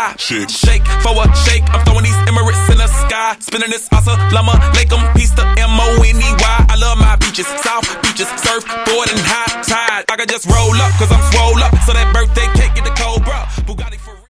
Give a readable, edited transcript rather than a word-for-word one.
high. Shake for a shake. I'm throwing these Emirates in the sky. Spinning this Assalamu alaikum. Peace to M-O-N-E-Y. I love my beaches, south beaches, surfboard and high tide. I can just roll up, cause I'm swole up.